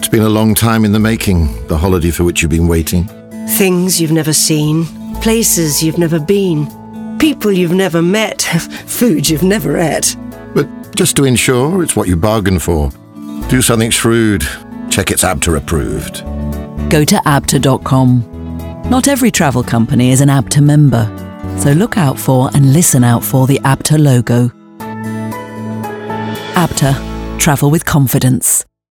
It's been a long time in the making, the holiday for which you've been waiting. Things you've never seen, places you've never been, people you've never met, food you've never ate. But just to ensure it's what you bargained for, do something shrewd. Check it's ABTA approved. Go to abta.com. Not every travel company is an ABTA member, so look out for and listen out for the ABTA logo. ABTA. Travel with confidence.